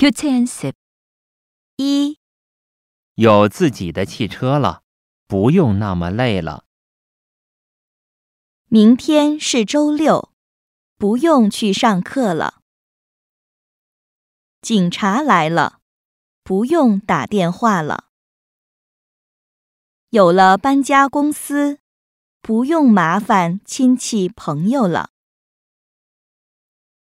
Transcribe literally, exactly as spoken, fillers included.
교체 연습. 一、 有自己的汽车了，不用那么累了。 明天是周六，不用去上课了。警察来了，不用打电话了。有了搬家公司，不用麻烦亲戚朋友了。